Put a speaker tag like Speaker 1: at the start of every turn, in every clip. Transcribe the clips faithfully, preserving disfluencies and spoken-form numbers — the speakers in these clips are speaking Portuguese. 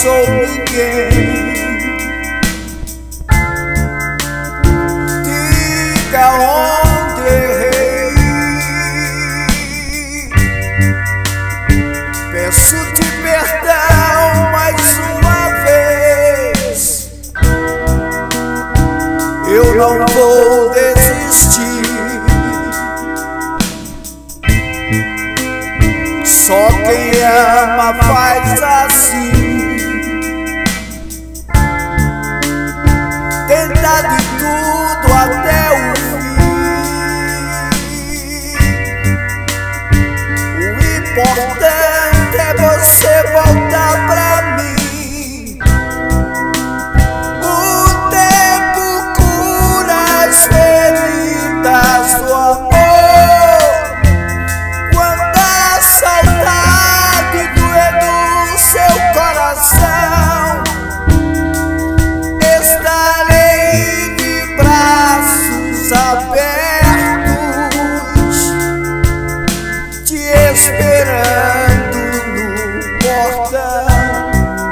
Speaker 1: sou ninguém. Diga onde errei, peço-te perdão mais uma vez. Eu não vou desistir. Só quem ama faz assim. Tenta de tudo até o fim. O importante é você voltar pra mim. O tempo cura as feridas do amor. Esperando no portão.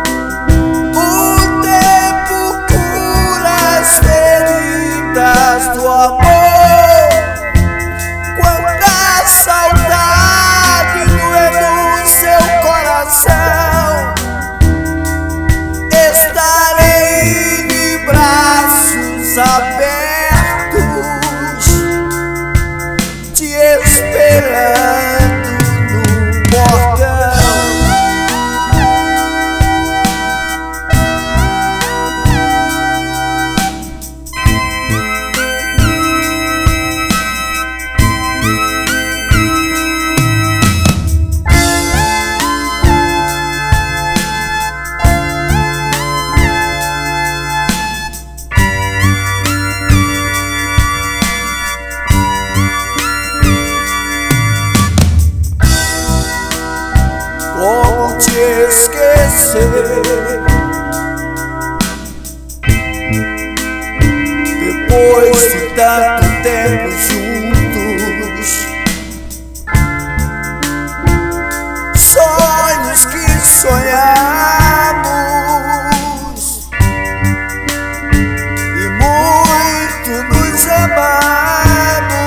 Speaker 1: O tempo cura as feridas do amor. Quanta saudade doeu no seu coração. Estarei de braços abertos, te esperando. Como te esquecer depois de tanto tempo juntos? Sonhos que sonhamos e muito nos amamos.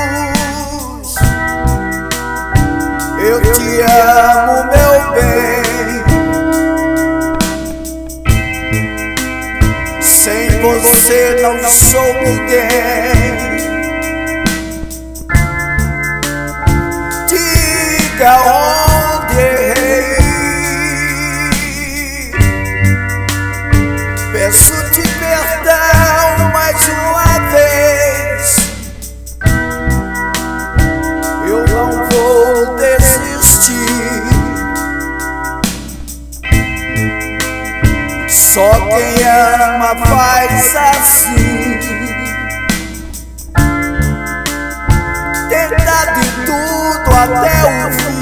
Speaker 1: Eu te amo, meu bem. Sem você não sou ninguém. Diga onde errei, peço-te perdão mais uma vez. Eu não vou desistir. Só quem ama faz assim. Tenta de tudo até o fim.